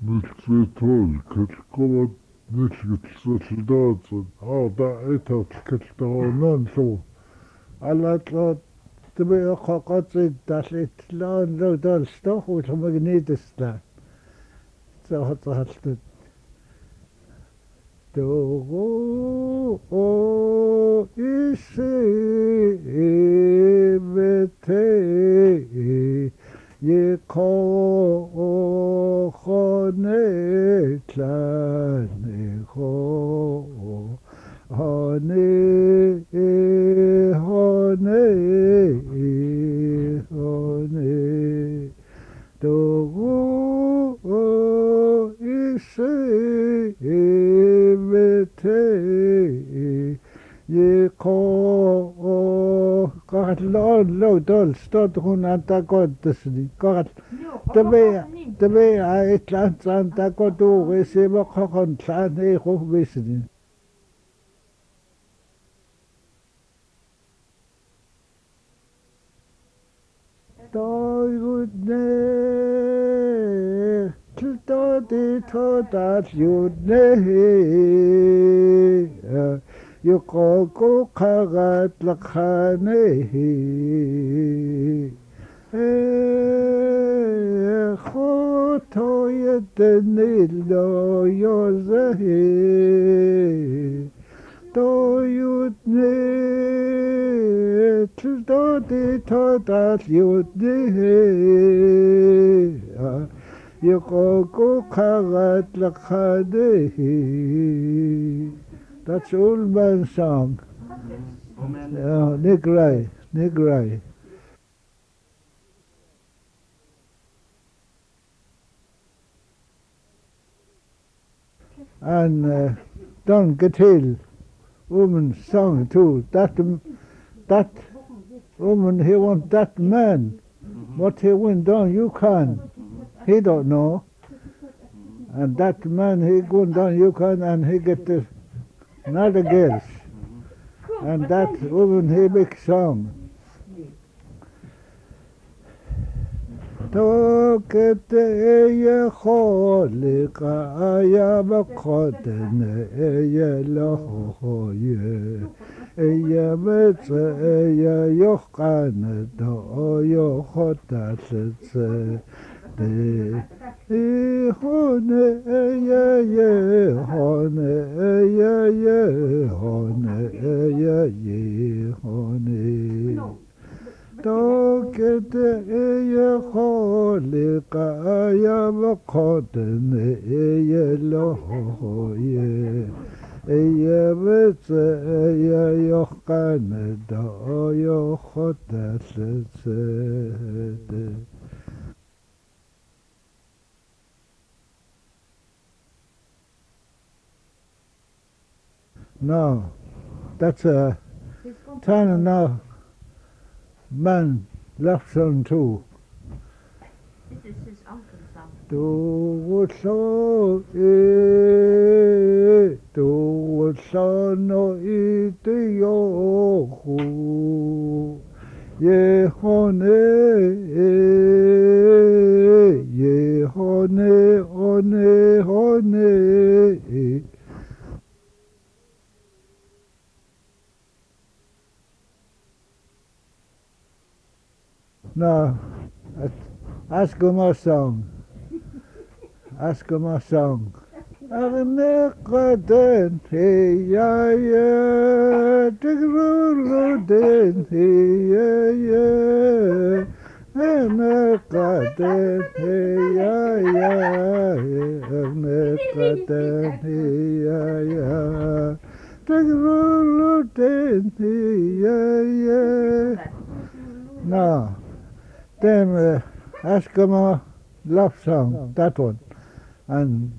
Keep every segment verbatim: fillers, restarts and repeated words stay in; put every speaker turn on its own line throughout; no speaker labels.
نلتقيتول كتلقوا نلتقيتول أو دعيتها تلقيتون شو على تلات تبي قاقات تحليت لا لو دال ستوخ وتمغنيت استان صح صح تو او إشي بتي يكو خانت لني خو هاني هاني هاني تو إشي بتي يكو قالت لا لو دول ستاد هون أنت قد تسني قالت تبي تبي عيتلان سانتا قدو ويسيبا خخن تلاني خوف بيسني طايودني تلتادي تودات يودني يقوكو قاغات لخاني خوتو يدني لو يوزهي تو يودني تلتادي تودات يودني يقوكو قاغات لخاني. That's old man song. Yeah, Nick Ray, Nick Ray. And uh, Don Gatill, woman song too. That that woman, he want that man. What he went down, you can. He don't know. And that man, he going down, you can, and he get the another girls. And that woman, he make song. توكت يا خالق يا بقدن يا لهوي يا مت يا يقان دو يا خدت هون يا يا هون يا يا هون يا يا هون توكت يا خالق يا بقدن يا لهوي يا بت يا يقان دا يا خدت No, that's a Tana now man left son too.
This is his uncle's song.
Tu so e tu so no ite yo hu ye hone ye hone hone hone. No, ask him a song. Ask him a song. Arnekaden he ya ya tigruden he ya ya Arnekaden he ya ya Arnekaden he ya ya tigruden he ya ya. No. Then uh, ask him a love song, that one. And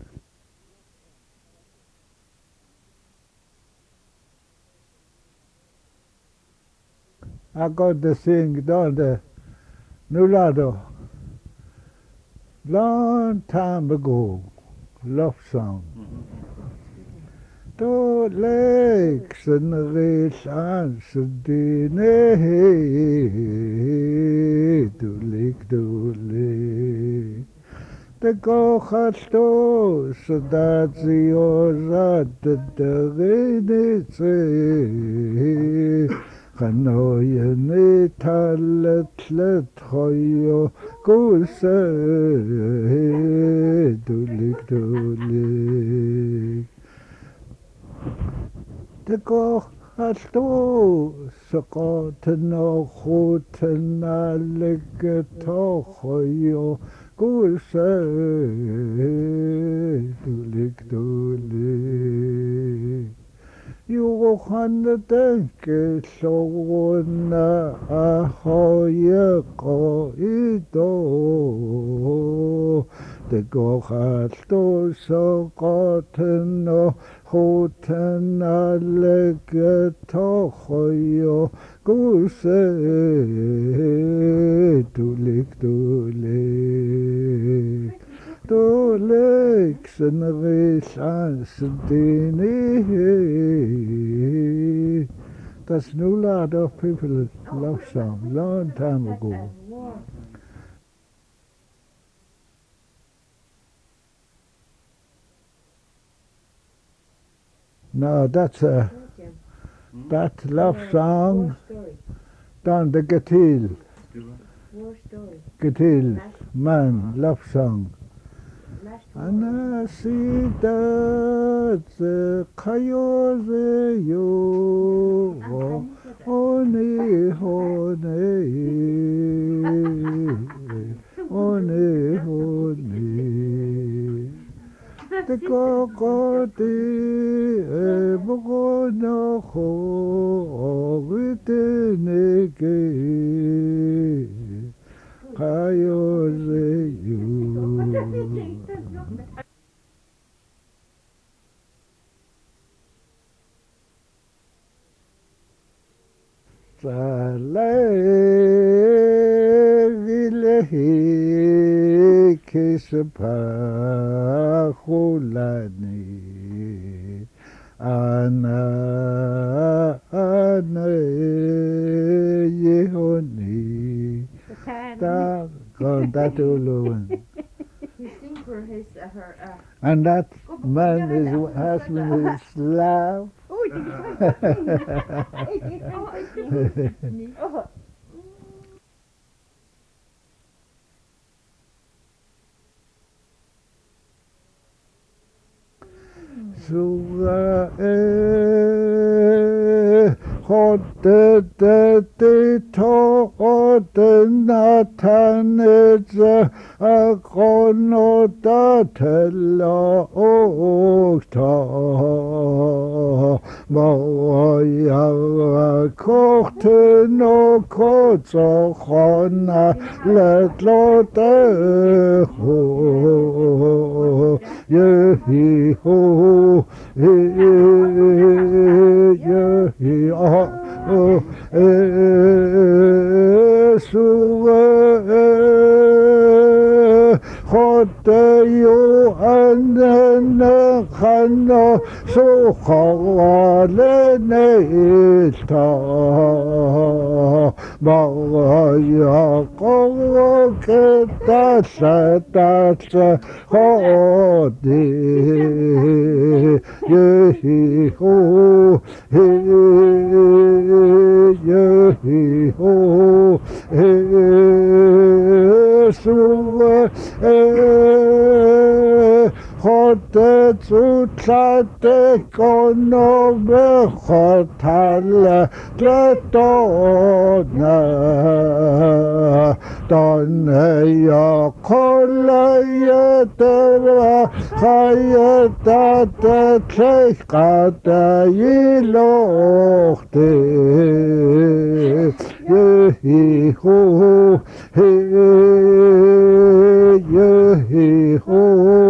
I got to sing down the Nulado. Long time ago, love song. To lakes and rich and sedine to lake to lake. the Gochalto, so that the Ozat, the Reditze, Hanoyani Talet Let Hoyo, Guse, Dulik Dulik. The Gochalto, so Gotano Hotana Legato Hoyo. Guse dulik dulik. Johan denke såna ahoye ko ido. Det går allt och så gotten och hoten lägger tohoyo. Guse dulik dulik. Dulik sen resans dini. That's no lot of people love song long time ago. No, that's a that love song done the Getil.
War story.
Getil man love song.
Last
Ana sida ze kayoze yo oni hone oni hone te kokoti e bogono ho vitenege kayoze yo. Zalegilehi kisapahulani ana ana yehoni ta kon tatulun.
You sing for his, uh, her, uh,
And that man is husband is Slav.
oh, you oh,
Suga eh hotte te te to hotte natanetse akono tatella okta moya kochte no kotso khona letlote ho yehi ho yehi oh oh suga hotte yo anna khana so khale neita Maya kowo keta satata hodi yehi ho yehi ho suwa hotte tutlate kono bechotale tletona donne ya kola yetera hayeta tetlekata yilochte yehi ho yehi ho.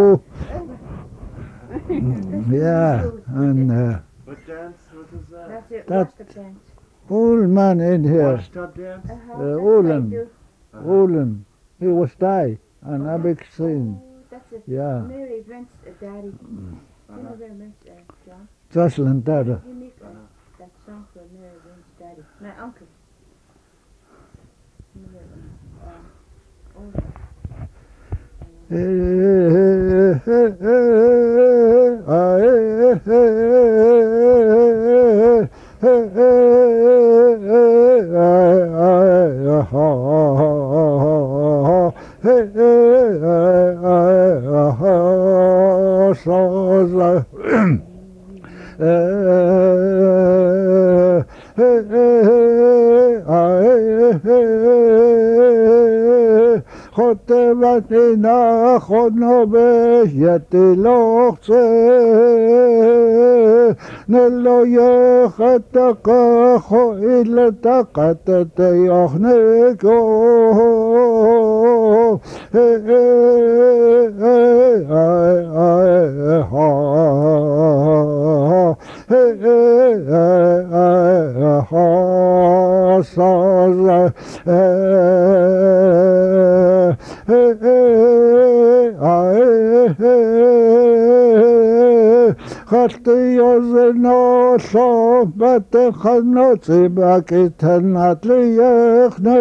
Yeah, and uh,
What dance? What is that?
that's it.
That-
What's the dance?
old man in here,
Washtub dance?
Uh, how
Uh,
does
Olin.
they do?
Uh-huh.
Olin, he was die, and a big sin.
Oh, that's it.
Yeah,
Mary Vince, uh, Daddy. You know
Uh-huh.
Mary Vince, uh, John?
Jocelyn Dada.
You make uh, that song for Mary Vince, Daddy. My uncle. You know, um, Olin.
خطبتنا خودنا به یتلوخه نلوی خطق خویل تقت تیاخنکو خطي يزنا صحبت خنوتي باكي تنات ليخنا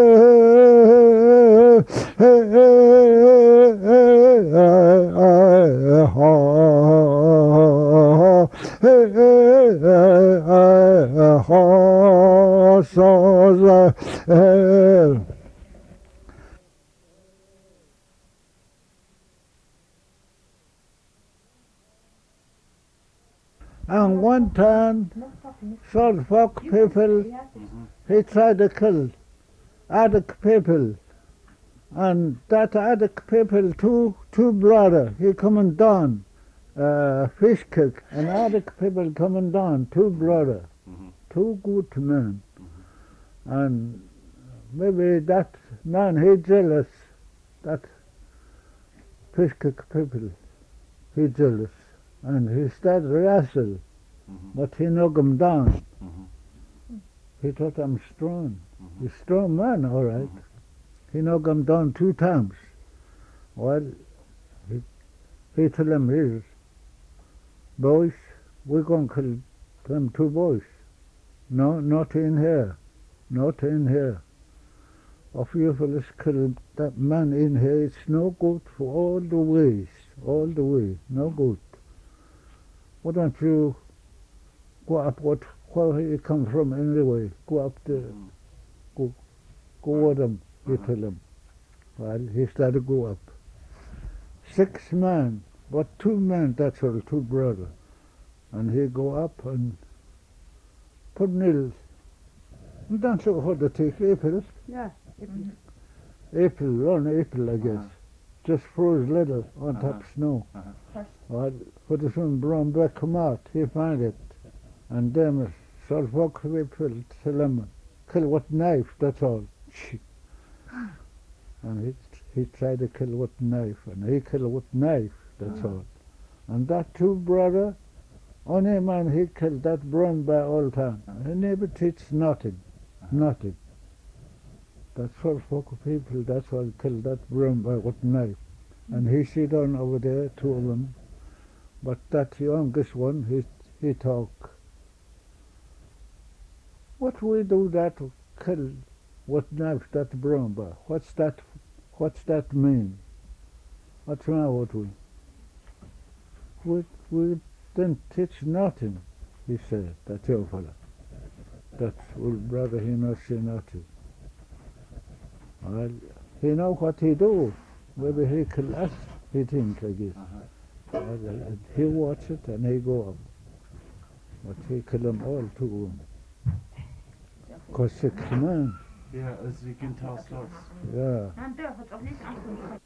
And one time, Suffolk people, he tried to kill Attic people. And that Attic people, two, two brother, he coming down, uh, fish kick, and Attic people coming down, two brother,
Mhm.
two good men.
Mhm.
And maybe that man, he jealous, that fish kick people, he jealous. And he started wrestle,
Mhm.
but he knocked him down.
Mhm.
He thought I'm strong.
Mhm.
He's a strong man, all right.
Mhm.
He knocked him down two times. Well, he, he told him, "Here, boys, we're going to kill them two boys. No, not in here. Not in here. If you fellas kill that man in here, it's no good for all the ways. All the way. No good. Why don't you go up what, where you come from anyway? Go up there.
Mhm.
Go with him," he
Uh-huh.
told him. Well, he started to go up. Six men, but two men, that's all, two brothers. And he go up and put nil. And that's how to take April.
Yeah.
April, on April, I guess.
Uh-huh.
Just froze little on
Uh-huh.
top snow.
Uh-huh.
Well, put the sun brown back come out, he find it. And then Suffolk people tell him, kill with knife, that's all. And he he tried to kill with knife, and he killed with knife, that's
Uh-huh.
all. And that two brother, only man he killed that brown by all time. He never teach nothing, nothing. That Suffolk people, that's why killed that brown by with knife. And he sit on over there, two of them. But that youngest one, he he talk. What we do that to kill with knife that brown by? What's that? What's that mean? What's wrong with we? We we didn't teach nothing. He said, that young fella. That old brother, he not say nothing. Well, he know what he do. Maybe he kill us. He think, I guess.
Uh-huh.
Well, uh, he watch it and he go up. But he kill them all, two of them. Cause six men,
Yeah, as you can tell, starts.
yeah.
Nein, der hat auch nicht angefangen.